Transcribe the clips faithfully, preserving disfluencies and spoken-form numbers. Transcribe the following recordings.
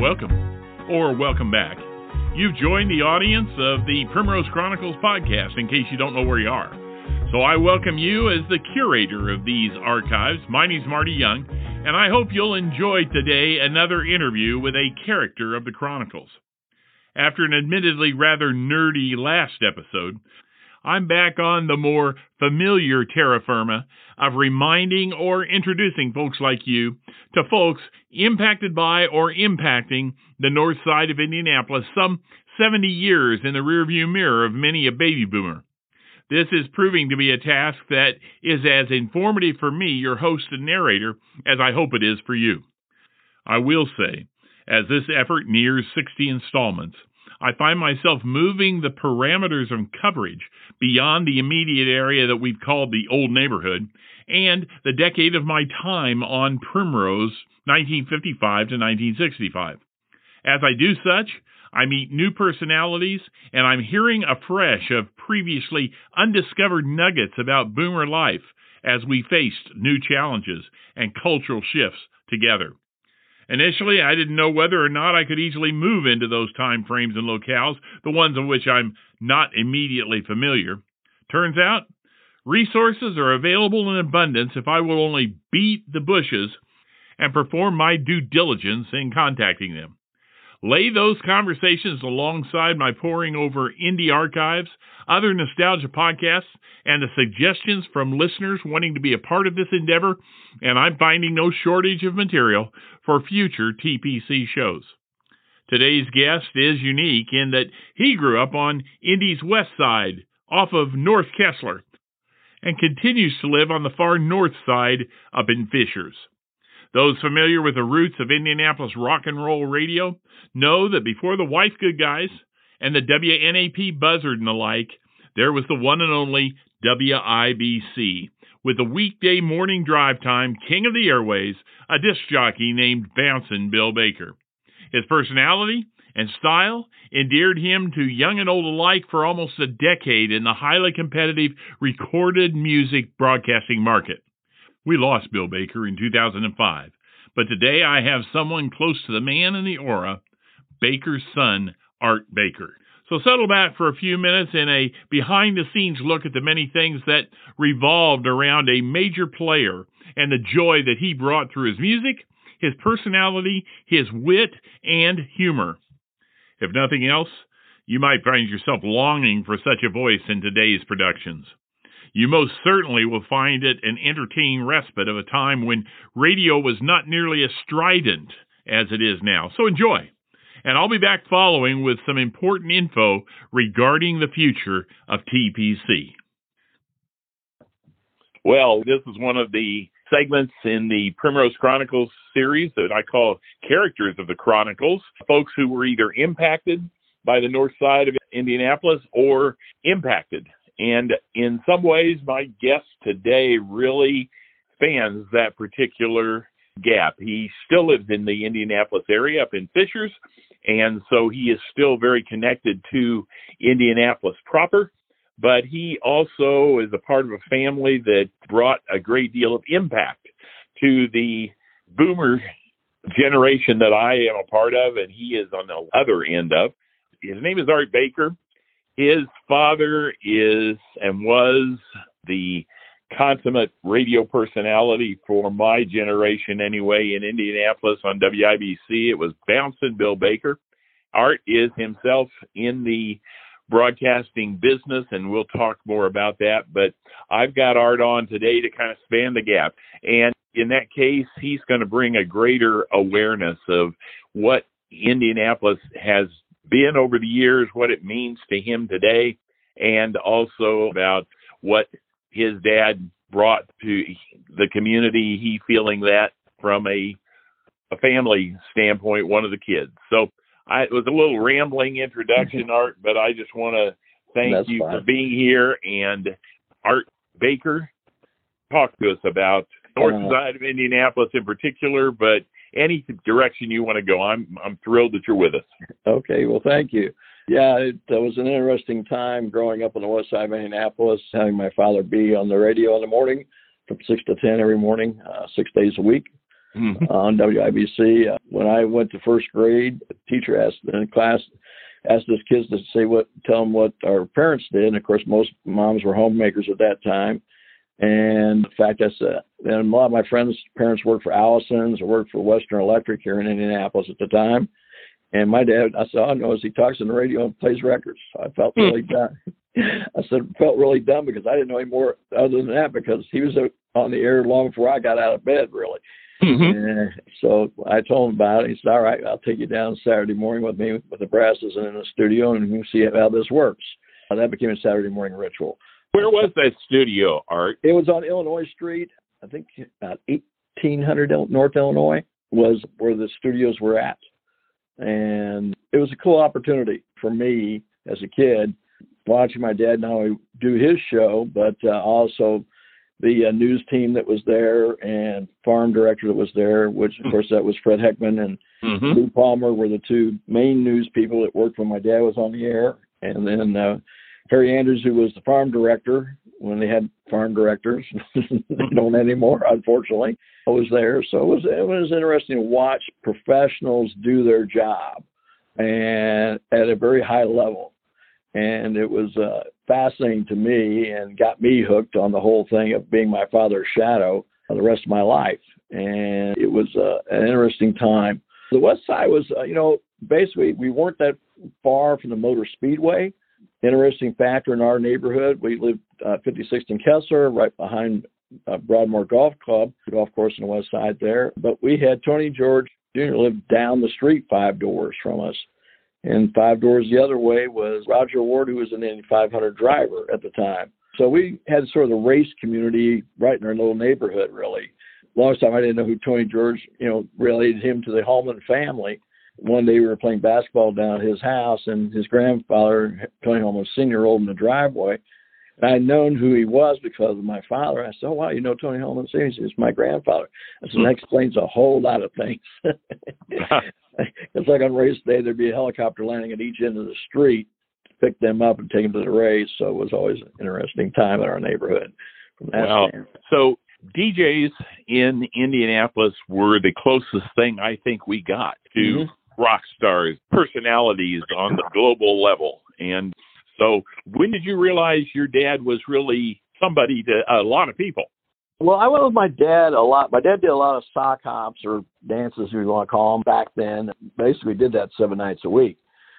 welcome, or welcome back. You've joined the audience of the Primrose Chronicles podcast, in case you don't know where you are. So I welcome you as the curator of these archives. My name's Marty Young, and I hope you'll enjoy today another interview with a character of the Chronicles. After an admittedly rather nerdy last episode, I'm back on the more familiar terra firma of reminding or introducing folks like you to folks impacted by or impacting the north side of Indianapolis, some seventy years in the rearview mirror of many a baby boomer. This is proving to be a task that is as informative for me, your host and narrator, as I hope it is for you. I will say, as this effort nears sixty installments, I find myself moving the parameters of coverage beyond the immediate area that we've called the old neighborhood and the decade of my time on Primrose, nineteen fifty-five to nineteen sixty-five. As I do such, I meet new personalities, and I'm hearing afresh of previously undiscovered nuggets about boomer life as we faced new challenges and cultural shifts together. Initially, I didn't know whether or not I could easily move into those time frames and locales, the ones in which I'm not immediately familiar. Turns out, resources are available in abundance if I will only beat the bushes and perform my due diligence in contacting them. Lay those conversations alongside my poring over indie archives, other nostalgia podcasts, and the suggestions from listeners wanting to be a part of this endeavor, and I'm finding no shortage of material for future T P C shows. Today's guest is unique in that he grew up on Indy's west side, off of North Kessler, and continues to live on the far north side up in Fishers. Those familiar with the roots of Indianapolis rock and roll radio know that before the Wife Good Guys and the W N A P Buzzard and the like, there was the one and only W I B C, with the weekday morning drive time king of the airways, a disc jockey named Bouncin' Bill Baker. His personality and style endeared him to young and old alike for almost a decade in the highly competitive recorded music broadcasting market. We lost Bill Baker in two thousand five, but today I have someone close to the man in the aura, Baker's son, Art Baker. So settle back for a few minutes in a behind-the-scenes look at the many things that revolved around a major player and the joy that he brought through his music, his personality, his wit, and humor. If nothing else, you might find yourself longing for such a voice in today's productions. You most certainly will find it an entertaining respite of a time when radio was not nearly as strident as it is now. So enjoy. And I'll be back following with some important info regarding the future of T P C. Well, this is one of the segments in the Primrose Chronicles series that I call Characters of the Chronicles, folks who were either impacted by the north side of Indianapolis or impacted. And in some ways, my guest today really spans that particular gap. He still lives in the Indianapolis area up in Fishers, and so he is still very connected to Indianapolis proper, but he also is a part of a family that brought a great deal of impact to the boomer generation that I am a part of, and he is on the other end of. His name is Art Baker. His father is and was the consummate radio personality for my generation anyway in Indianapolis on W I B C. It was Bouncin' Bill Baker. Art is himself in the broadcasting business, and we'll talk more about that. But I've got Art on today to kind of span the gap. And in that case, he's going to bring a greater awareness of what Indianapolis has been over the years, what it means to him today, and also about what his dad brought to the community, he feeling that from a, a family standpoint, one of the kids. So I, it was a little rambling introduction, Art, but I just want to thank That's you fine. for being here. And Art Baker, talk to us about north uh, side of Indianapolis in particular, but any direction you want to go. I'm I'm thrilled that you're with us. Okay, well, thank you. Yeah, it uh, was an interesting time growing up on the west side of Indianapolis, having my father be on the radio in the morning from six to ten every morning, uh, six days a week. mm-hmm. on W I B C. Uh, when I went to first grade, the teacher asked in class, asked us kids to say what, tell them what our parents did. And of course, most moms were homemakers at that time. And in fact, that's uh, and a lot of my friends' parents worked for Allison's or worked for Western Electric here in Indianapolis at the time. And my dad, I said, all I know is he talks on the radio and plays records. So I felt really dumb. I said, felt really dumb because I didn't know any more other than that because he was on the air long before I got out of bed, really. Mm-hmm. And so I told him about it. He said, all right, I'll take you down Saturday morning with me with the brasses and in the studio and you can see how this works. And that became a Saturday morning ritual. Where was that studio, Art? It was on Illinois Street. I think about eighteen hundred North Illinois was where the studios were at. And it was a cool opportunity for me as a kid, watching my dad not only do his show, but uh, also the uh, news team that was there and farm director that was there, which, of course, that was Fred Heckman and mm-hmm. Lou Palmer were the two main news people that worked when my dad was on the air. And then uh, Harry Andrews, who was the farm director when they had farm directors. They don't anymore, unfortunately. I was there. So it was, it was interesting to watch professionals do their job and at a very high level. And it was uh, fascinating to me and got me hooked on the whole thing of being my father's shadow for the rest of my life. And it was uh, an interesting time. The West Side was, uh, you know, basically we weren't that far from the Motor Speedway. Interesting factor in our neighborhood. We lived uh, fifty-sixth and Kessler, right behind uh, Broadmoor Golf Club, the golf course on the west side there. But we had Tony George Junior lived down the street five doors from us. And five doors the other way was Roger Ward, who was an Indy five hundred driver at the time. So we had sort of the race community right in our little neighborhood, really. Longest time I didn't know who Tony George, you know, related him to the Holman family. One day we were playing basketball down at his house, and his grandfather, Tony Holman Senior, rolled in the driveway. And I'd known who he was because of my father. I said, oh, wow, you know Tony Holman Senior? He said, it's my grandfather. I said, that explains a whole lot of things. It's like on race day, there'd be a helicopter landing at each end of the street to pick them up and take them to the race. So it was always an interesting time in our neighborhood. From that wow. stand. So D Js in Indianapolis were the closest thing I think we got to mm-hmm. rock stars, personalities on the global level. And so when did you realize your dad was really somebody to a lot of people? Well, I went with my dad a lot. My dad did a lot of sock hops or dances, if you want to call them, back then. Basically did that seven nights a week.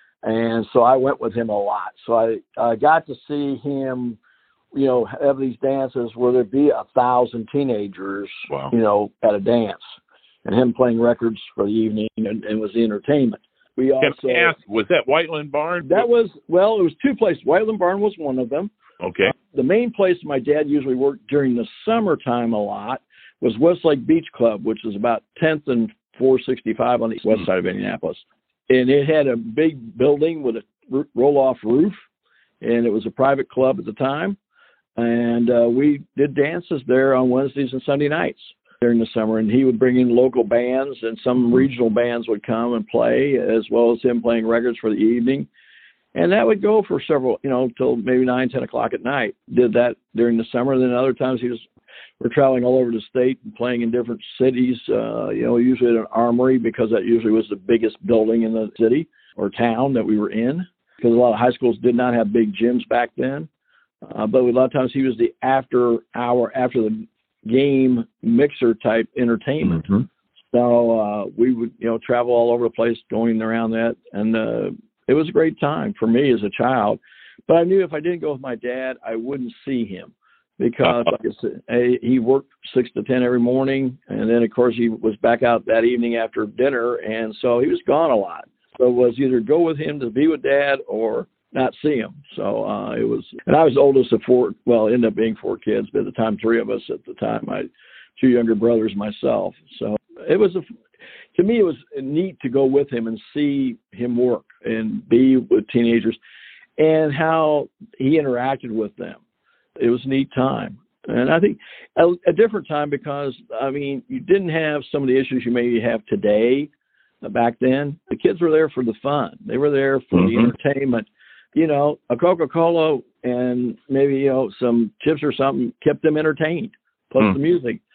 And so I went with him a lot. So I, I got to see him, you know, have these dances where there'd be a thousand teenagers, wow. you know, at a dance. And him playing records for the evening and, and was the entertainment. We also Can I ask, was that Whiteland Barn? That was, well, it was two places. Whiteland Barn was one of them. Okay. Uh, the main place my dad usually worked during the summertime a lot was Westlake Beach Club, which is about tenth and four sixty-five on the west side of Indianapolis. And it had a big building with a roll-off roof, and it was a private club at the time. And uh, we did dances there on Wednesdays and Sunday nights during the summer. And he would bring in local bands, and some regional bands would come and play, as well as him playing records for the evening. And that would go for several, you know, till maybe nine, ten o'clock at night. Did that during the summer. Then other times he was, we're traveling all over the state and playing in different cities, uh, you know, usually at an armory because that usually was the biggest building in the city or town that we were in, because a lot of high schools did not have big gyms back then. Uh, but a lot of times he was the after hour, after the game mixer type entertainment. Mm-hmm. So uh, we would, you know, travel all over the place going around that. And, uh, it was a great time for me as a child, but I knew if I didn't go with my dad, I wouldn't see him because like I said, he worked six to ten every morning. And then of course he was back out that evening after dinner. And so he was gone a lot. So it was either go with him to be with dad or not see him. So uh, it was, and I was the oldest of four, well, ended up being four kids, but at the time, three of us at the time, my two younger brothers, myself. So it was a, to me, it was neat to go with him and see him work and be with teenagers and how he interacted with them. It was a neat time. And I think a, a different time because, I mean, you didn't have some of the issues you maybe have today. Uh, back then, the kids were there for the fun. They were there for mm-hmm. the entertainment. You know, a Coca-Cola and maybe, you know, some chips or something kept them entertained, plus mm. the music.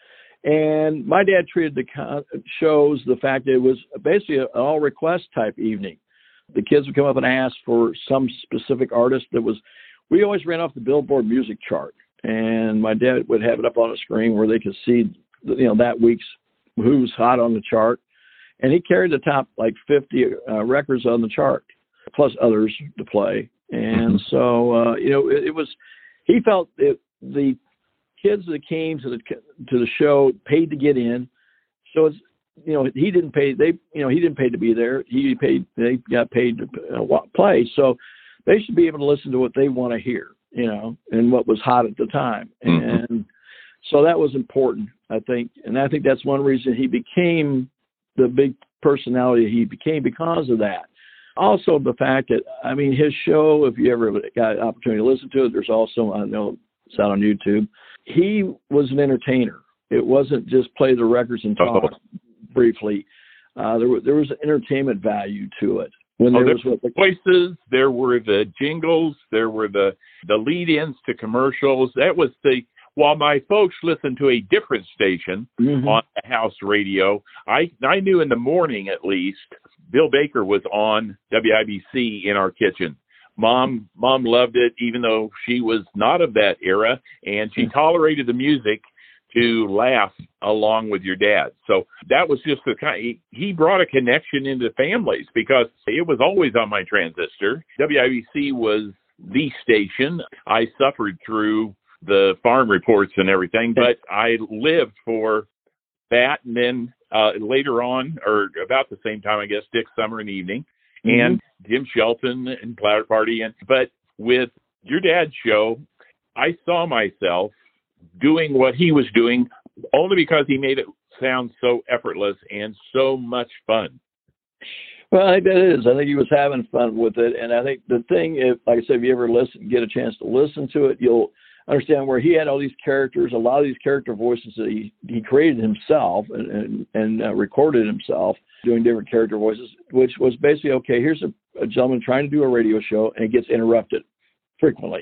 And my dad treated the co- shows the fact that it was basically an all request type evening. The kids would come up and ask for some specific artist that was, we always ran off the Billboard music chart. And my dad would have it up on a screen where they could see, you know, that week's who's hot on the chart. And he carried the top like fifty uh, records on the chart, plus others to play. And mm-hmm. so, uh, you know, it, it was, he felt that the kids that came to the to the show paid to get in. So it's, you know, he didn't pay, they, you know, he didn't pay to be there. He paid, they got paid to uh, play. So they should be able to listen to what they want to hear, you know, and what was hot at the time. Mm-hmm. And so that was important, I think. And I think that's one reason he became the big personality he became, because of that. Also the fact that, I mean, his show, if you ever got an opportunity to listen to it, there's also, I know it's out on YouTube. He was an entertainer. It wasn't just play the records and talk oh. briefly. Uh, there, there was an entertainment value to it. When oh, there, there was what the voices, there were the jingles, there were the, the lead-ins to commercials. That was the, while my folks listened to a different station mm-hmm. on the house radio, I I knew in the morning at least, Bill Baker was on W I B C in our kitchen. Mom, mom loved it, even though she was not of that era, and she tolerated the music to laugh along with your dad. So that was just the kind, he, he brought a connection into families, because it was always on my transistor. W I B C was the station. I suffered through the farm reports and everything, but I lived for that. And then uh, later on, or about the same time, I guess, Dick Summer in the evening, mm-hmm. and Jim Shelton and Platter Party. And but with your dad's show, I saw myself doing what he was doing, only because he made it sound so effortless and so much fun. Well, I think that is. I think he was having fun with it. And I think the thing, if, like I said, if you ever listen, get a chance to listen to it, you'll understand where he had all these characters, a lot of these character voices that he, he created himself and, and, and uh, recorded himself doing different character voices, which was basically, okay, here's a, a gentleman trying to do a radio show, and it gets interrupted frequently.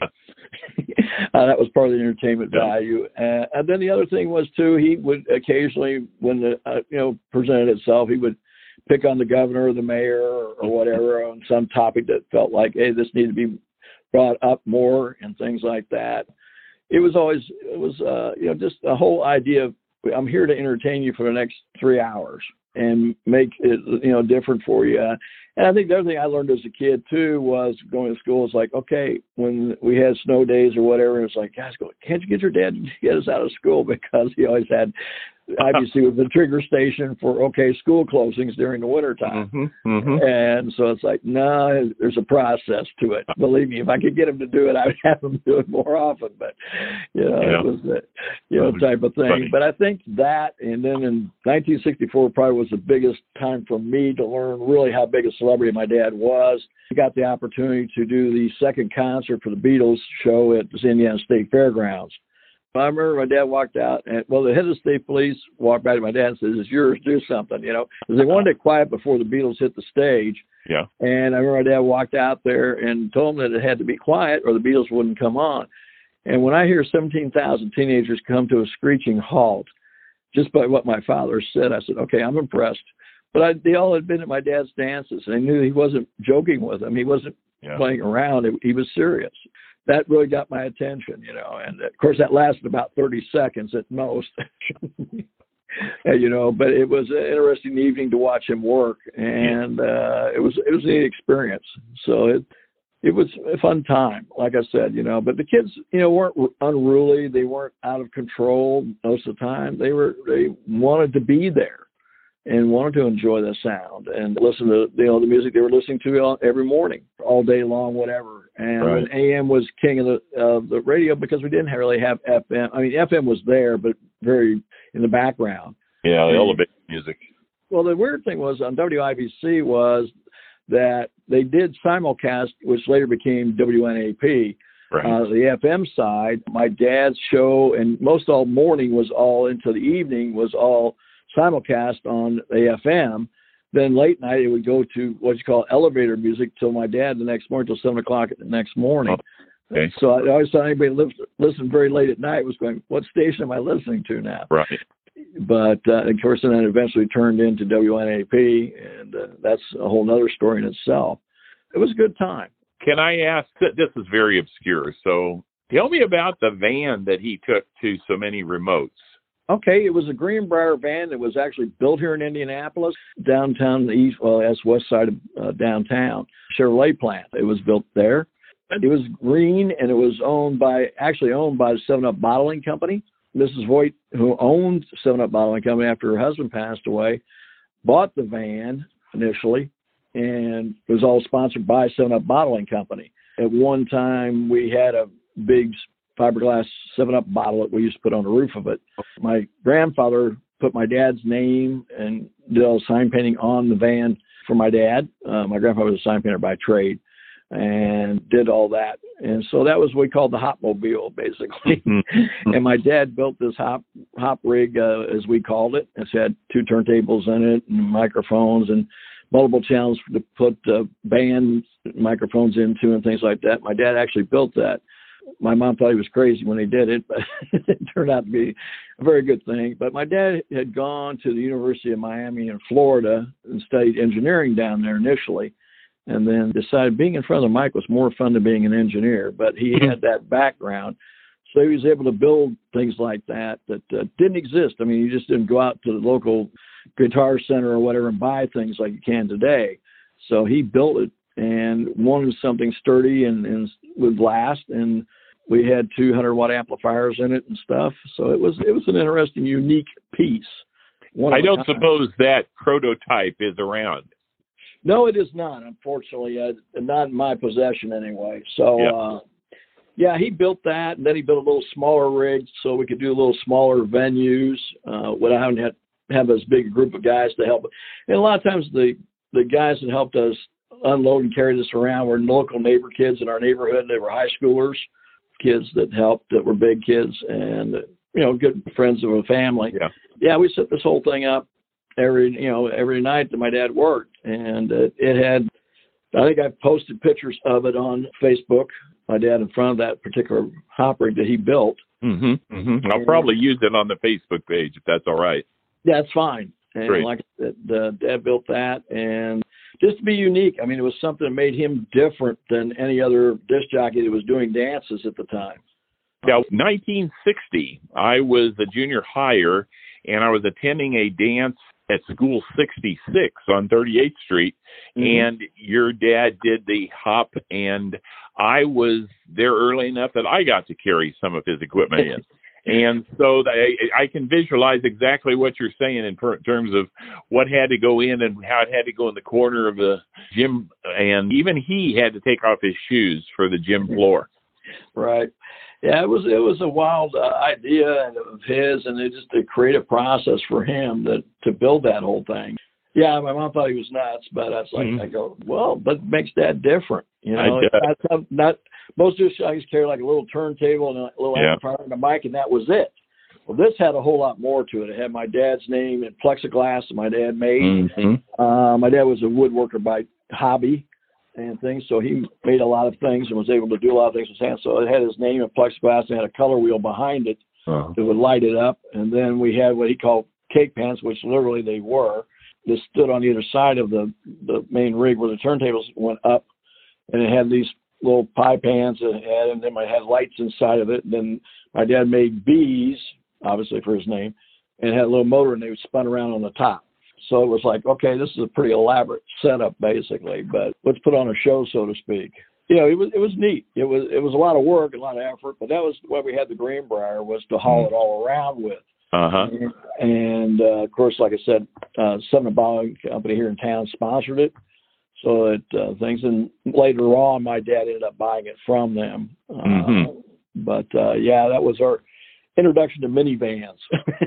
uh, that was part of the entertainment yeah. value. Uh, and then the other thing was, too, he would occasionally, when the, uh, you know, presented itself, he would pick on the governor or the mayor or, or whatever on some topic that felt like, hey, this needed to be brought up more and things like that. It was always, it was, uh, you know, just the whole idea of, I'm here to entertain you for the next three hours and make it, you know, different for you. Uh, and I think the other thing I learned as a kid, too, was going to school. It's like, okay, when we had snow days or whatever, it was like, guys, go, can't you get your dad to get us out of school? Because he always had, obviously, was the trigger station for, okay, school closings during the wintertime. Mm-hmm, mm-hmm. And so it's like, no, nah, there's a process to it. Believe me, if I could get him to do it, I'd have him do it more often. But, you know, yeah. it was the, you know, type of thing. Funny. But I think that, and then in nineteen sixty-four probably was the biggest time for me to learn really how big a celebrity my dad was. I got the opportunity to do the second concert for the Beatles show at the Indiana State Fairgrounds. I remember my dad walked out, and well, the head of the state police walked by to my dad and says, "It's yours, do something," you know, because they wanted it quiet before the Beatles hit the stage. Yeah. And I remember my dad walked out there and told them that it had to be quiet or the Beatles wouldn't come on. And when I hear seventeen thousand teenagers come to a screeching halt just by what my father said, I said, okay, I'm impressed. But I, they all had been at my dad's dances, and I knew he wasn't joking with them. He wasn't yeah. playing around. He was serious. That really got my attention, you know, and of course that lasted about thirty seconds at most, you know, but it was an interesting evening to watch him work, and uh, it was, it was a neat experience. So it, it was a fun time, like I said, you know, but the kids, you know, weren't unruly. They weren't out of control most of the time. They were, they wanted to be there and wanted to enjoy the sound and listen to, you know, the music they were listening to every morning, all day long, whatever. And right. A M was king of the uh, the radio because we didn't really have F M. I mean, F M was there, but very in the background. Yeah, the elevator music. Well, the weird thing was on W I B C was that they did simulcast, which later became W N A P. Right. Uh, the F M side, my dad's show, and most all morning was all into the evening was all simulcast on A F M. Then late night it would go to what you call elevator music till my dad the next morning till seven o'clock the next morning. Oh, okay. So I always thought anybody lived, listened very late at night was going, what station am I listening to now? Right. But uh, of course, and then eventually turned into W N A P, and uh, that's a whole other story in itself. It was a good time. Can I ask, this is very obscure, so tell me about the van that he took to so many remotes. Okay, it was a Greenbrier van. It was actually built here in Indianapolis, downtown, the east, well, that's west side of uh, downtown, Chevrolet plant. It was built there. It was green, and it was owned by, actually owned by the seven up Bottling Company. Missus Voigt, who owned seven up Bottling Company after her husband passed away, bought the van initially, and it was all sponsored by seven up Bottling Company. At one time, we had a big fiberglass seven up bottle that we used to put on the roof of it. My grandfather put my dad's name and did all the sign painting on the van for my dad. Uh, my grandfather was a sign painter by trade and did all that. And so that was what we called the Hopmobile, basically. And my dad built this hop hop rig, uh, as we called it. It had two turntables in it and microphones and multiple channels to put uh, band microphones into and things like that. My dad actually built that. My mom thought he was crazy when he did it, but it turned out to be a very good thing. But my dad had gone to the University of Miami in Florida and studied engineering down there initially, and then decided being in front of the mic was more fun than being an engineer. But he had that background, so he was able to build things like that that uh, didn't exist. I mean, you just didn't go out to the local Guitar Center or whatever and buy things like you can today. So he built it and wanted something sturdy and, and would last. And we had two hundred watt amplifiers in it and stuff. So it was it was an interesting, unique piece. One I don't suppose that prototype is around. No, it is not, unfortunately. Uh, not in my possession anyway. So, yeah. Uh, yeah, he built that, and then he built a little smaller rig so we could do a little smaller venues uh, without having to have as big a group of guys to help. And a lot of times the, the guys that helped us unload and carry this around were local neighbor kids in our neighborhood. They were high schoolers, kids that helped that were big kids and, you know, good friends of a family. Yeah. Yeah, we set this whole thing up every, you know, every night that my dad worked. And uh, it had, I think I posted pictures of it on Facebook, my dad in front of that particular hop rig that he built. Mm-hmm, mm-hmm. I'll probably use it on the Facebook page if that's all right. Yeah, it's fine. And Great. like I said, uh, Dad built that, and just to be unique. I mean, it was something that made him different than any other disc jockey that was doing dances at the time. Now, nineteen sixty, I was a junior higher, and I was attending a dance at School sixty-six on thirty-eighth Street, mm-hmm. and your dad did the hop, and I was there early enough that I got to carry some of his equipment in. And so I, I can visualize exactly what you're saying in per, terms of what had to go in and how it had to go in the corner of the gym. And even he had to take off his shoes for the gym floor. Right. Yeah, it was it was a wild uh, idea of his, and it just a creative process for him that to build that whole thing. Yeah, my mom thought he was nuts, but I was like, mm-hmm. I go, well, but it makes that different, you know. It's not, not most of the guys carry like a little turntable and a little yeah. amplifier and a mic, and that was it. Well, this had a whole lot more to it. It had my dad's name and plexiglass that my dad made. Mm-hmm. Uh, my dad was a woodworker by hobby and things, so he made a lot of things and was able to do a lot of things with his hands. So it had his name and plexiglass and had a color wheel behind it uh-huh. that would light it up. And then we had what he called cake pans, which literally they were. That stood on either side of the, the main rig where the turntables went up, and it had these little pie pans that it had, and then I had lights inside of it. And then my dad made bees, obviously for his name, and it had a little motor, and they spun around on the top. So it was like, okay, this is a pretty elaborate setup, basically, but let's put on a show, so to speak. You know, it was it was neat. It was it was a lot of work, a lot of effort, but that was what we had the Greenbrier was to haul it all around with. Uh-huh. And, and uh, of course, like I said, uh, Seven Up Bottling Company here in town sponsored it. So it uh, things, and later on, my dad ended up buying it from them. Uh, mm-hmm. But uh, yeah, that was our introduction to minivans.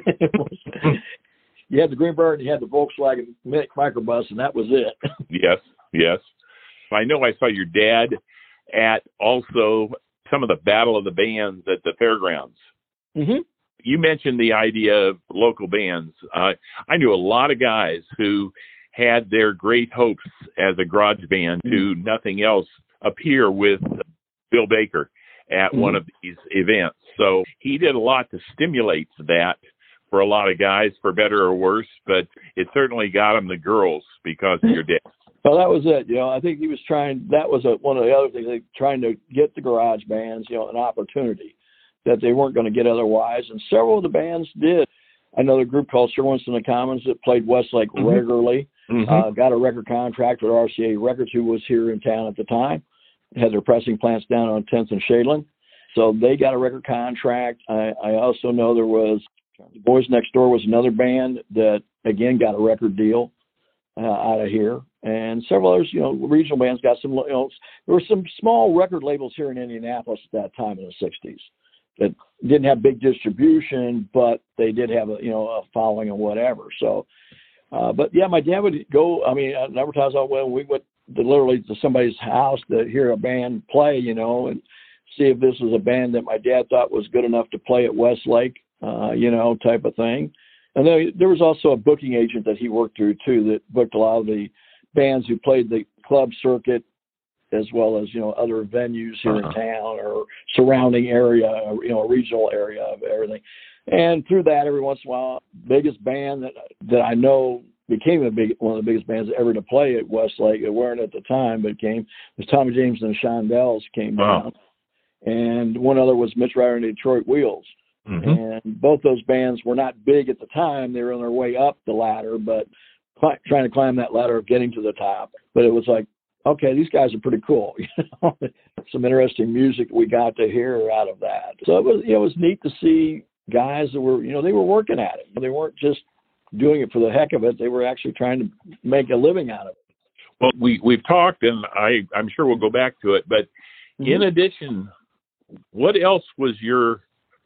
You had the Greenbrier and you had the Volkswagen microbus, and that was it. Yes, yes. I know I saw your dad at also some of the Battle of the Bands at the fairgrounds. Mm-hmm. You mentioned the idea of local bands. Uh, I knew a lot of guys who had their great hopes as a garage band mm-hmm. to nothing else appear with Bill Baker at mm-hmm. one of these events. So he did a lot to stimulate that for a lot of guys, for better or worse, but it certainly got them the girls because of your dad. Well, that was it. You know, I think he was trying, that was a, one of the other things, like trying to get the garage bands, you know, an opportunity that they weren't going to get otherwise. And several of the bands did. Another group called Sir Winston and the Commons that played Westlake mm-hmm. regularly, mm-hmm. Uh, got a record contract with R C A Records, who was here in town at the time, had their pressing plants down on tenth and Shadeland. So they got a record contract. I, I also know there was the Boys Next Door was another band that, again, got a record deal uh, out of here. And several others, you know, regional bands got some, you know, there were some small record labels here in Indianapolis at that time in the sixties that didn't have big distribution, but they did have a, you know, a following and whatever. So, uh, but yeah, my dad would go, I mean, a number of times, well, we went to literally to somebody's house to hear a band play, you know, and see if this was a band that my dad thought was good enough to play at Westlake, uh, you know, type of thing. And then there was also a booking agent that he worked through too, that booked a lot of the bands who played the club circuit, as well as, you know, other venues here uh-huh. in town or surrounding area, or, you know, a regional area of everything. And through that, every once in a while, biggest band that that I know became a big one of the biggest bands ever to play at Westlake. It weren't at the time, but it came was Tommy James and the Shondells came wow. down, and one other was Mitch Ryder and the Detroit Wheels. Mm-hmm. And both those bands were not big at the time; they were on their way up the ladder, but cl- trying to climb that ladder of getting to the top. But it was like, okay, these guys are pretty cool. You know, some interesting music we got to hear out of that. So it was, you know, it was neat to see guys that were, you know, they were working at it. They weren't just doing it for the heck of it. They were actually trying to make a living out of it. Well, we, we've talked, and I, I'm sure we'll go back to it, but mm-hmm. in addition, what else was your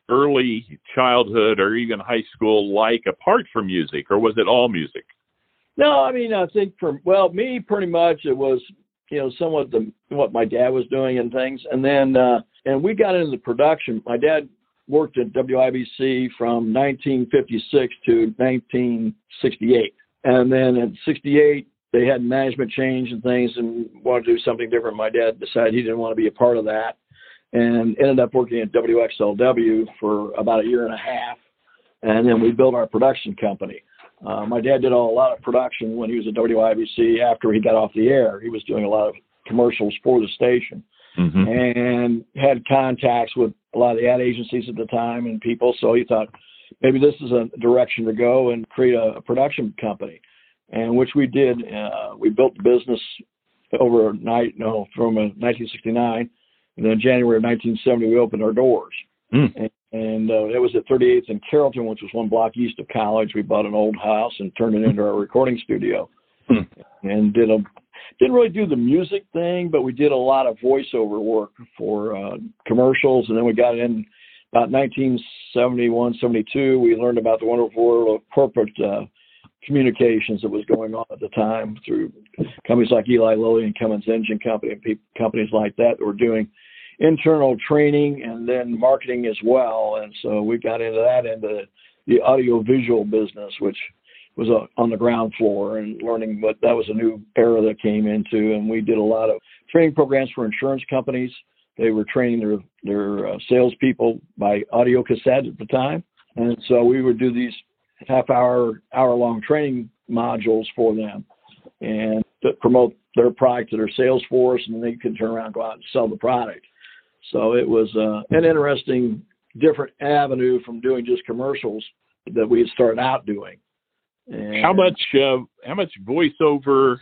early childhood or even high school like apart from music, or was it all music? No, I mean, I think for, well, me, pretty much it was, you know, somewhat the, what my dad was doing and things. And then, uh, and we got into production. My dad worked at W I B C from nineteen fifty-six to nineteen sixty-eight. And then in sixty-eight, they had management change and things and wanted to do something different. My dad decided he didn't want to be a part of that and ended up working at W X L W for about a year and a half. And then we built our production company. Uh, my dad did a lot of production when he was at W I B C after he got off the air. He was doing a lot of commercials for the station mm-hmm. and had contacts with a lot of the ad agencies at the time and people. So he thought maybe this is a direction to go and create a, a production company, and which we did. Uh, we built the business overnight, no, from uh, nineteen sixty-nine. And then in January of nineteen seventy, we opened our doors. Mm. And, and uh, it was at thirty-eighth and Carrollton, which was one block east of college. We bought an old house and turned it into our recording studio. Mm. And did a didn't really do the music thing, but we did a lot of voiceover work for uh, commercials. And then we got in about nineteen seventy-one, seventy-two. We learned about the wonderful world of corporate uh, communications that was going on at the time through companies like Eli Lilly and Cummins Engine Company and pe- companies like that that were doing internal training and then marketing as well. And so we got into that, into the audio-visual business, which was uh, on the ground floor, and learning what that was a new era that came into. And we did a lot of training programs for insurance companies. They were training their, their uh, salespeople by audio cassette at the time. And so we would do these half-hour, hour-long training modules for them and to promote their product to their sales force, and they could turn around and go out and sell the product. So it was uh, an interesting, different avenue from doing just commercials that we had started out doing. And how much uh, how much voiceover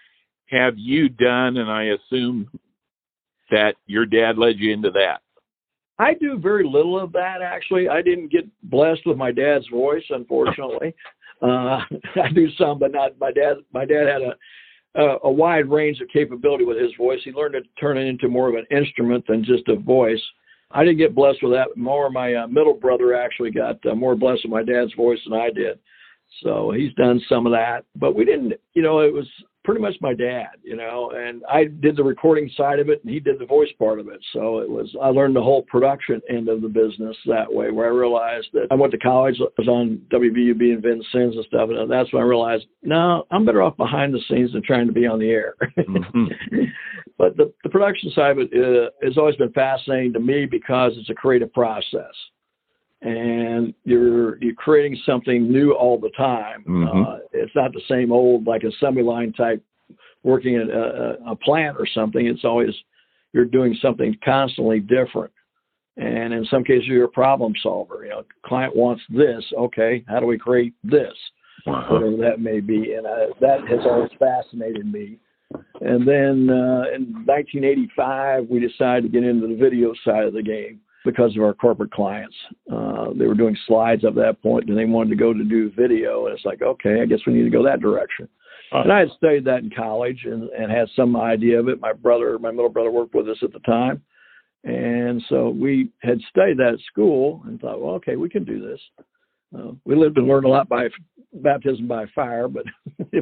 have you done? And I assume that your dad led you into that. I do very little of that, actually. I didn't get blessed with my dad's voice, unfortunately. uh, I do some, but not my dad. My dad had a Uh, a wide range of capability with his voice. He learned to turn it into more of an instrument than just a voice. I didn't get blessed with that. More, my uh, middle brother actually got uh, more blessed with my dad's voice than I did. So he's done some of that. But we didn't, you know, it was pretty much my dad, you know, and I did the recording side of it and he did the voice part of it. So it was, I learned the whole production end of the business that way, where I realized that I went to college, I was on W V U B and Vincennes and stuff. And that's when I realized, no, I'm better off behind the scenes than trying to be on the air. Mm-hmm. But the, the production side of it uh, has always been fascinating to me because it's a creative process. and you're you're creating something new all the time. Mm-hmm. Uh, it's not the same old like assembly line type working at a, a plant or something. It's always you're doing something constantly different. And in some cases, you're a problem solver. You know, client wants this. Okay, how do we create this? Uh-huh. Whatever that may be. And uh, that has always fascinated me. And then uh, in nineteen eighty-five, we decided to get into the video side of the game because of our corporate clients. Uh, they were doing slides at that point, and they wanted to go to do video. And it's like, okay, I guess we need to go that direction. Uh-huh. And I had studied that in college and, and had some idea of it. My brother, my middle brother, worked with us at the time. And so we had studied that at school and thought, well, okay, we can do this. Uh, we lived and learned a lot by baptism by fire, but,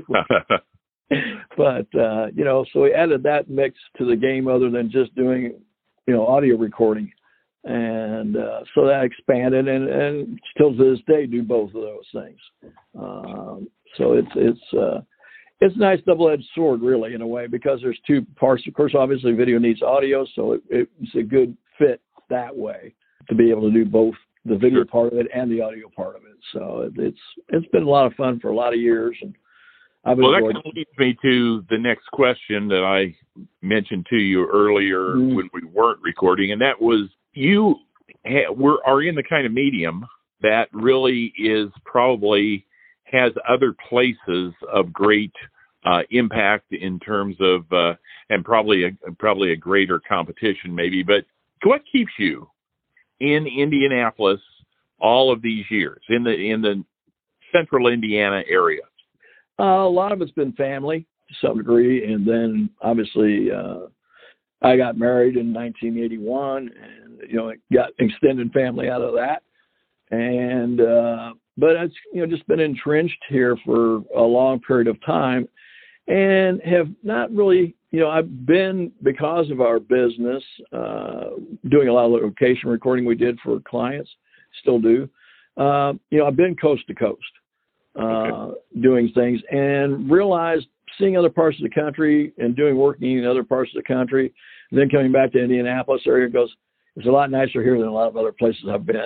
but uh, you know, so we added that mix to the game other than just doing, you know, audio recording. And uh, so that expanded and, and still to this day do both of those things. Um, so it's, it's, uh, It's a nice double-edged sword, really, in a way, because there's two parts. Of course, obviously, video needs audio, so it, it's a good fit that way to be able to do both the video Sure. part of it and the audio part of it. So it, it's it's been a lot of fun for a lot of years, and I've well, enjoyed that kind of leads me to the next question that I mentioned to you earlier mm-hmm. when we weren't recording, and that was you ha- were are in the kind of medium that really is probably has other places of great uh, impact in terms of, uh, and probably a, probably a greater competition maybe, but what keeps you in Indianapolis all of these years, in the in the central Indiana area? Uh, a lot of it's been family to some degree, and then obviously uh, I got married in nineteen eighty-one, and, you know, got extended family out of that. And, uh, but it's, you know, just been entrenched here for a long period of time and have not really, you know, I've been, because of our business, uh, doing a lot of location recording we did for clients, still do. Uh, you know, I've been coast to coast, uh, okay. doing things and realized seeing other parts of the country and doing working in other parts of the country, and then coming back to Indianapolis area goes, it's a lot nicer here than a lot of other places I've been.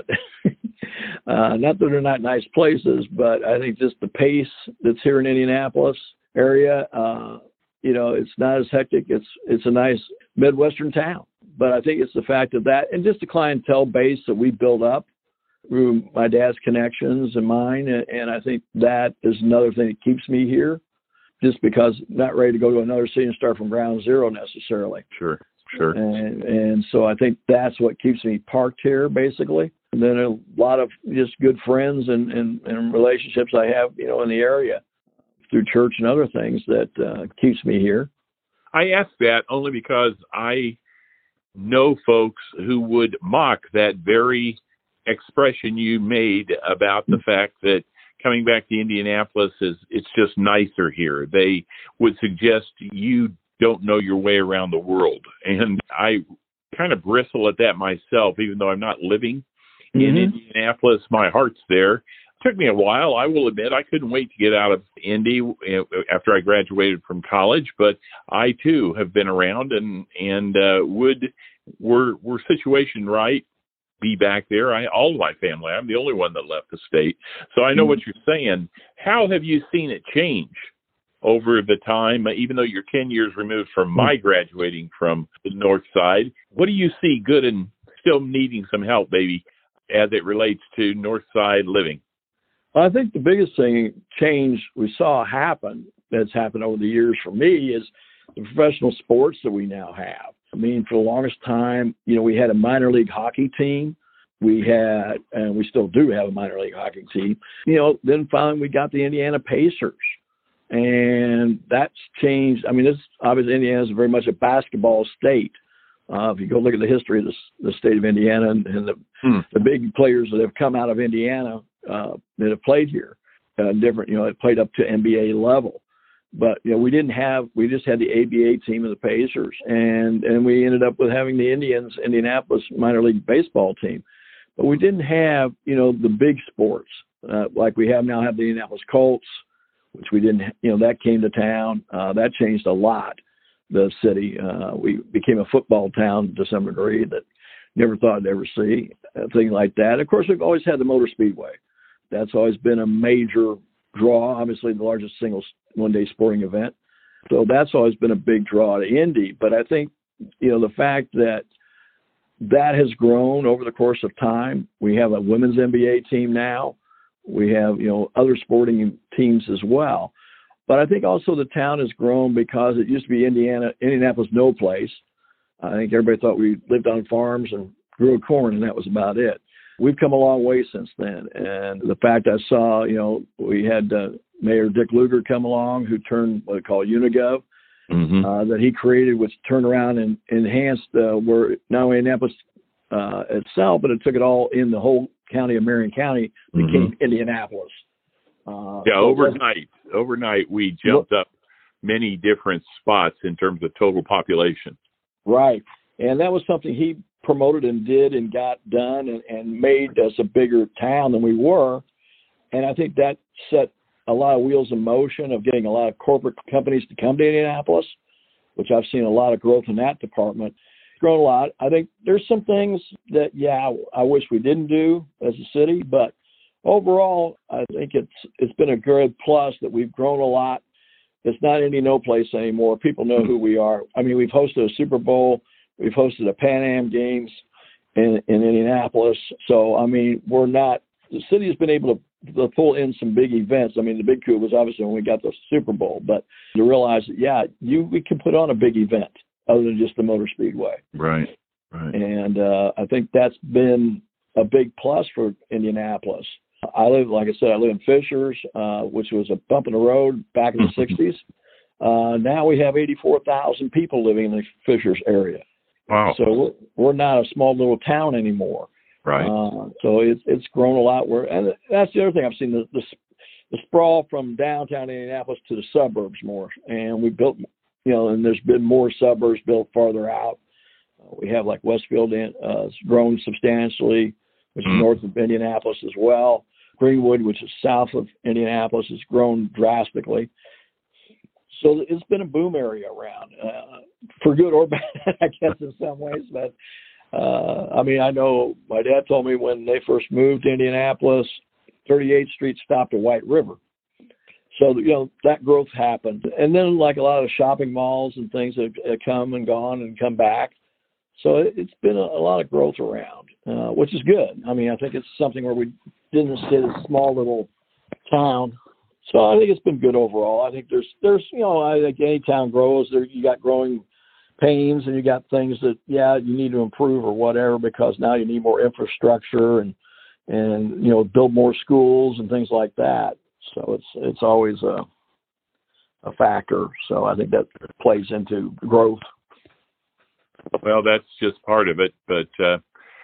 uh, not that they're not nice places, but I think just the pace that's here in Indianapolis area, uh, you know, it's not as hectic. It's it's a nice Midwestern town. But I think it's the fact of that and just the clientele base that we build up through my dad's connections and mine. And, and I think that is another thing that keeps me here, just because I'm not ready to go to another city and start from ground zero necessarily. Sure. Sure. And, and so I think that's what keeps me parked here, basically. And then a lot of just good friends and, and, and relationships I have, you know, in the area through church and other things that uh, keeps me here. I ask that only because I know folks who would mock that very expression you made about the fact that coming back to Indianapolis is it's just nicer here. They would suggest you don't know your way around the world. And I kind of bristle at that myself, even though I'm not living mm-hmm. in Indianapolis. My heart's there. It took me a while. I will admit I couldn't wait to get out of Indy after I graduated from college, but I too have been around and, and uh, would, were, were situation right, be back there. I, all of my family, I'm the only one that left the state. So I know mm-hmm. what you're saying. How have you seen it change over the time, even though you're ten years removed from my graduating from the north side? What do you see good and still needing some help, maybe, as it relates to north side living? I think the biggest thing, change we saw happen, that's happened over the years for me, is the professional sports that we now have. I mean, for the longest time, you know, we had a minor league hockey team. We had, and we still do have a minor league hockey team. You know, then finally we got the Indiana Pacers. And that's changed. I mean, this obviously Indiana is very much a basketball state. Uh, if you go look at the history of the, the state of Indiana and, and the, hmm. the big players that have come out of Indiana uh, that have played here, uh, different, you know, it played up to N B A level. But, you know, we didn't have, we just had the A B A team of the Pacers. And, and we ended up with having the Indians, Indianapolis minor league baseball team. But we didn't have, you know, the big sports uh, like we have now, have the Indianapolis Colts, which we didn't, you know, that came to town. Uh, that changed a lot, the city. Uh, we became a football town to some degree that never thought I'd ever see, uh, things like that. Of course, we've always had the Motor Speedway. That's always been a major draw, obviously the largest single one-day sporting event. So that's always been a big draw to Indy. But I think, you know, the fact that that has grown over the course of time. We have a women's N B A team now. We have, you know, other sporting teams as well. But I think also the town has grown because it used to be Indiana, Indianapolis no place. I think everybody thought we lived on farms and grew corn, and that was about it. We've come a long way since then. And the fact I saw, you know, we had uh, Mayor Dick Lugar come along, who turned what they call Unigov, mm-hmm. uh, that he created, which turned around and enhanced uh, where not only Indianapolis uh, itself, but it took it all in the whole county of Marion County, became mm-hmm. Indianapolis. Uh, yeah, overnight, overnight we jumped up many different spots in terms of total population. Right. And that was something he promoted and did and got done and, and made us a bigger town than we were. And I think that set a lot of wheels in motion of getting a lot of corporate companies to come to Indianapolis, which I've seen a lot of growth in that department. It's grown a lot. I think there's some things that, yeah, I wish we didn't do as a city, but overall, I think it's it's been a good plus that we've grown a lot. It's not any no place anymore. People know who we are. I mean, we've hosted a Super Bowl. We've hosted a Pan Am Games in, in Indianapolis. So, I mean, we're not – the city has been able to, to pull in some big events. I mean, the big coup was obviously when we got the Super Bowl. But to realize that, yeah, you we can put on a big event other than just the Motor Speedway. Right, right. And uh, I think that's been a big plus for Indianapolis. I live, like I said, I live in Fishers, uh, which was a bump in the road back in the sixties. Uh, now we have eighty-four thousand people living in the Fishers area. Wow. So we're, we're not a small little town anymore. Right. Uh, so it's it's grown a lot. Where, and that's the other thing I've seen, the, the, the sprawl from downtown Indianapolis to the suburbs more. And we built, you know, and there's been more suburbs built farther out. Uh, we have like Westfield, uh, it's grown substantially, which mm-hmm. is north of Indianapolis as well. Greenwood, which is south of Indianapolis, has grown drastically. So it's been a boom area around, uh, for good or bad, I guess, in some ways. But, uh, I mean, I know my dad told me when they first moved to Indianapolis, thirty-eighth Street stopped at White River. So, you know, that growth happened. And then, like a lot of shopping malls and things have, have come and gone and come back. So it, it's been a, a lot of growth around, uh, which is good. I mean, I think it's something where we didn't stay in a small little town. So I think it's been good overall. I think there's, there's, you know, I think any town grows, there you got growing pains and you got things that, yeah, you need to improve or whatever, because now you need more infrastructure and, and, you know, build more schools and things like that. So it's, it's always a, a factor. So I think that plays into growth. Well, that's just part of it. But uh,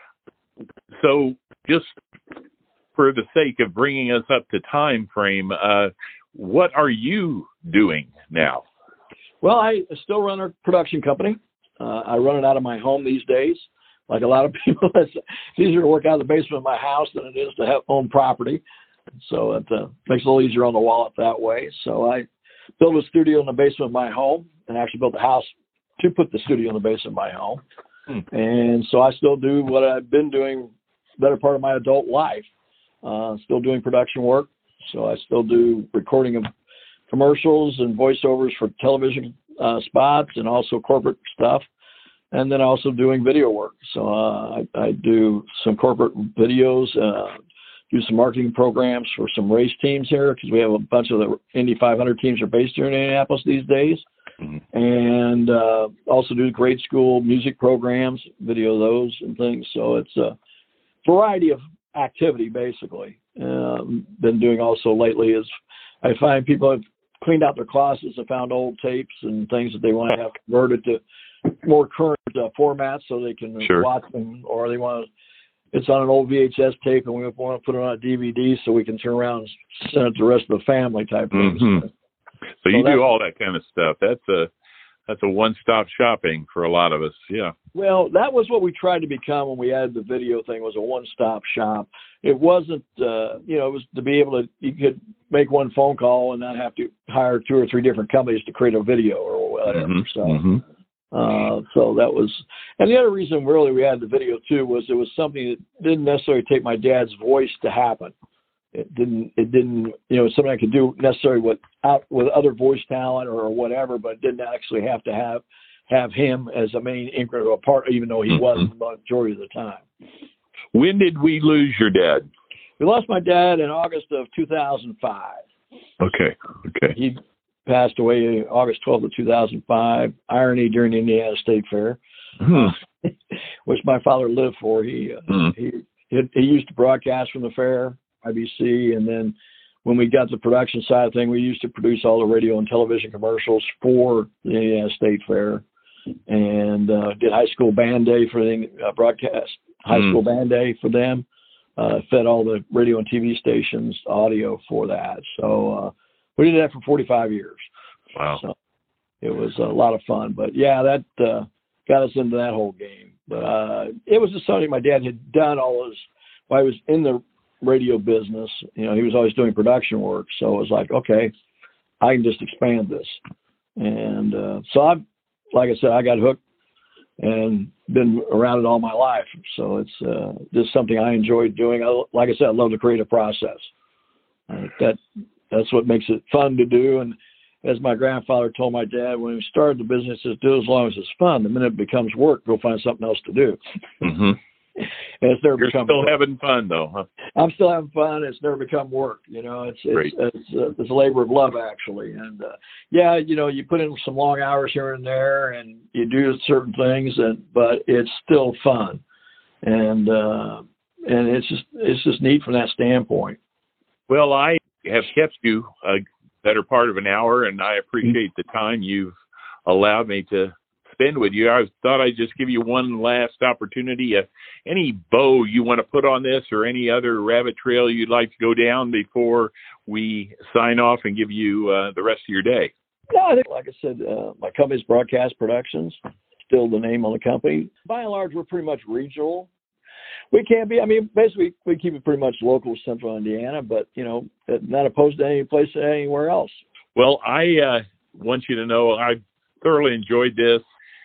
so just for the sake of bringing us up to time frame, uh, what are you doing now? Well, I still run a production company. Uh, I run it out of my home these days. Like a lot of people, it's easier to work out of the basement of my house than it is to have own property. So it uh, makes it a little easier on the wallet that way. So I built a studio in the basement of my home and actually built a house to put the studio in the basement of my home. Hmm. And so I still do what I've been doing better part of my adult life. Uh, still doing production work. So I still do recording of commercials and voiceovers for television uh, spots and also corporate stuff. And then also doing video work. So uh, I, I do some corporate videos, uh, do some marketing programs for some race teams here, because we have a bunch of the Indy five hundred teams are based here in Indianapolis these days. Mm-hmm. And uh, also do grade school music programs, video those and things. So it's a variety of activity, basically. Um, been doing also lately is I find people have cleaned out their closets and found old tapes and things that they want to have converted to more current uh, formats so they can sure. watch them, or they want to, it's on an old V H S tape and we want to put it on a D V D so we can turn around and send it to the rest of the family type things. Mm-hmm. So you so do all that kind of stuff. That's a that's a one-stop shopping for a lot of us. Yeah. Well, that was what we tried to become when we added the video thing, was a one-stop shop. It wasn't, uh, you know, it was to be able to, you could make one phone call and not have to hire two or three different companies to create a video or whatever. Mm-hmm. So, mm-hmm. Uh, so that was, and the other reason really we had the video too was it was something that didn't necessarily take my dad's voice to happen. It didn't, it didn't, you know, something I could do necessarily with out with other voice talent or whatever, but it didn't actually have to have, have him as a main integral part, even though he mm-hmm. was the majority of the time. When did we lose your dad? We lost my dad in August of two thousand five. Okay. Okay. He passed away August twelfth of two thousand five. Irony during the Indiana State Fair, hmm. which my father lived for. He, uh, hmm. he he he used to broadcast from the fair, I B C, and then when we got the production side of thing, we used to produce all the radio and television commercials for the Indiana State Fair, and uh, did high school band day for the uh, broadcast. High hmm. school band day for them. Uh, fed all the radio and T V stations audio for that. So uh, we did that for forty-five years. Wow. So it was a lot of fun. But, yeah, that uh, got us into that whole game. But uh, it was just something my dad had done all his – while he was in the radio business, you know, he was always doing production work. So it was like, okay, I can just expand this. And uh, so, I, like I said, I got hooked and been around it all my life. So it's uh, just something I enjoy doing. I, like I said, I love the creative process. Uh, that That's what makes it fun to do. And as my grandfather told my dad when he started the business, is do as long as it's fun. The minute it becomes work, go find something else to do. Mm-hmm. And it's never You're become still work. having fun, though, huh? I'm still having fun. It's never become work. You know, it's it's it's, uh, it's a labor of love, actually. And uh, yeah, you know, you put in some long hours here and there, and you do certain things, and but it's still fun, and uh, and it's just it's just neat from that standpoint. Well, I have kept you a better part of an hour, and I appreciate the time you've allowed me to spend with you. I thought I'd just give you one last opportunity. Uh, any bow you want to put on this or any other rabbit trail you'd like to go down before we sign off and give you uh, the rest of your day? No, I think, like I said, uh, my company's Broadcast Productions, still the name on the company. By and large, we're pretty much regional. We can be, I mean, basically, we keep it pretty much local, central Indiana, but, you know, not opposed to any place anywhere else. Well, I uh, want you to know I thoroughly enjoyed this.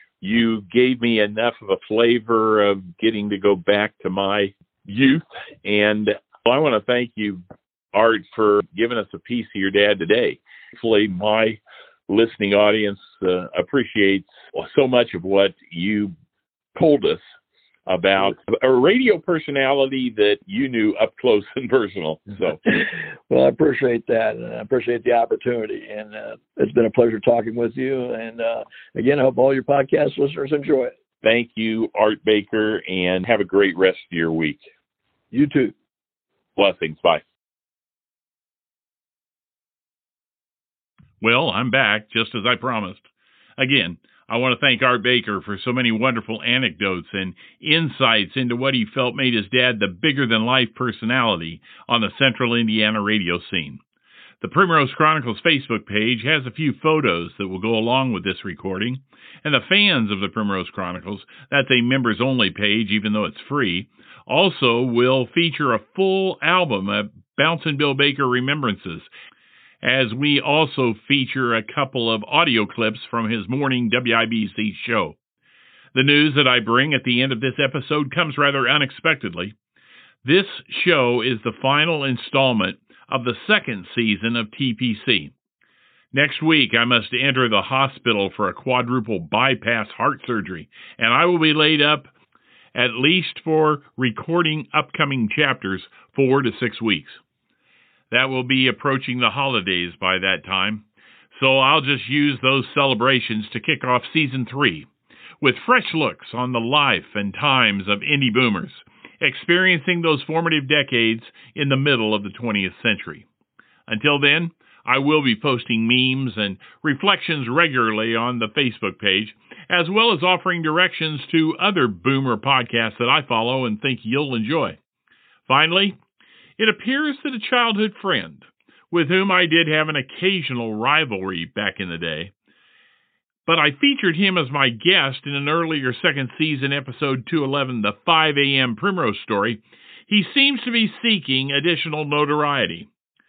You gave me enough of a flavor of getting to go back to my youth. And I want to thank you, Art, for giving us a piece of your dad today. Hopefully my listening audience uh, appreciates so much of what you told us about a radio personality that you knew up close and personal. So, well, I appreciate that, and I appreciate the opportunity, and uh, it's been a pleasure talking with you. And uh, again, I hope all your podcast listeners enjoy it. Thank you, Art Baker, and have a great rest of your week. You too. Blessings. Bye. Well, I'm back, just as I promised. Again, I want to thank Art Baker for so many wonderful anecdotes and insights into what he felt made his dad the bigger-than-life personality on the central Indiana radio scene. The Primrose Chronicles Facebook page has a few photos that will go along with this recording, and the fans of the Primrose Chronicles, that's a members-only page, even though it's free, also will feature a full album of Bouncin' Bill Baker remembrances, as we also feature a couple of audio clips from his morning W I B C show. The news that I bring at the end of this episode comes rather unexpectedly. This show is the final installment of the second season of T P C. Next week, I must enter the hospital for a quadruple bypass heart surgery, and I will be laid up at least for recording upcoming chapters four to six weeks. That will be approaching the holidays by that time, so I'll just use those celebrations to kick off Season three, with fresh looks on the life and times of indie boomers, experiencing those formative decades in the middle of the twentieth century. Until then, I will be posting memes and reflections regularly on the Facebook page, as well as offering directions to other boomer podcasts that I follow and think you'll enjoy. Finally, it appears that a childhood friend, with whom I did have an occasional rivalry back in the day, but I featured him as my guest in an earlier second season episode two eleven, the five a.m. Primrose Story, he seems to be seeking additional notoriety.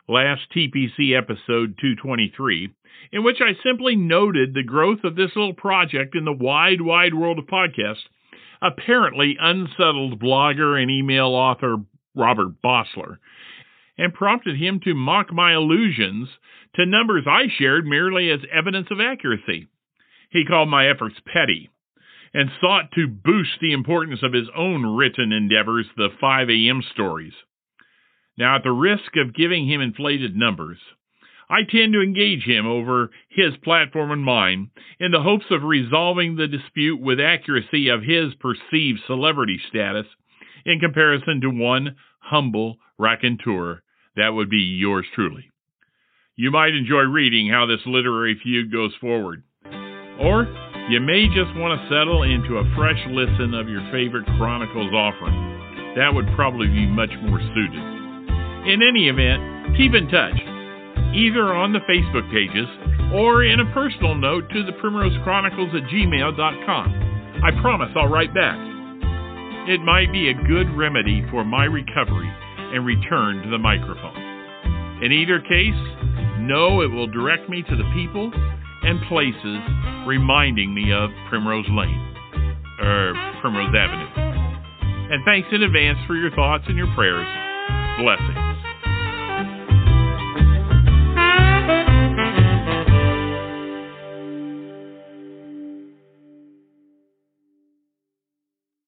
last T P C episode two twenty-three, in which I simply noted the growth of this little project in the wide, wide world of podcasts, apparently unsettled blogger and email author Robert Bossler, and prompted him to mock my allusions to numbers I shared merely as evidence of accuracy. He called my efforts petty, and sought to boost the importance of his own written endeavors, the five a.m. stories. Now, at the risk of giving him inflated numbers, I tend to engage him over his platform and mine in the hopes of resolving the dispute with accuracy of his perceived celebrity status in comparison to one humble raconteur that would be yours truly. You might enjoy reading how this literary feud goes forward. Or you may just want to settle into a fresh listen of your favorite Chronicles offering. That would probably be much more suited. In any event, keep in touch, either on the Facebook pages or in a personal note to the Primrose Chronicles at gmail dot com. I promise I'll write back. It might be a good remedy for my recovery and return to the microphone. In either case, know it will direct me to the people and places reminding me of Primrose Lane, or Primrose Avenue. And thanks in advance for your thoughts and your prayers. Blessings.